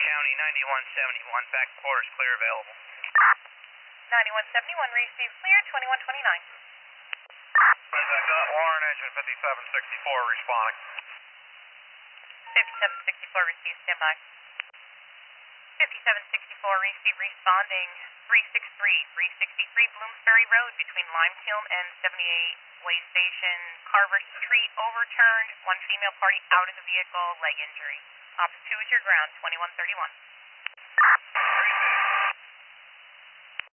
County 9171, back quarters clear available. 9171, receive clear, 2129. Warren engine 5764 responding. 5764, receive, standby. 5764, receive, responding. 363 Bloomsbury Road between Lime Kiln and 78 Way Station. Carver Street overturned. One female party out of the vehicle, leg injury. Ops 2 is your ground, 2131.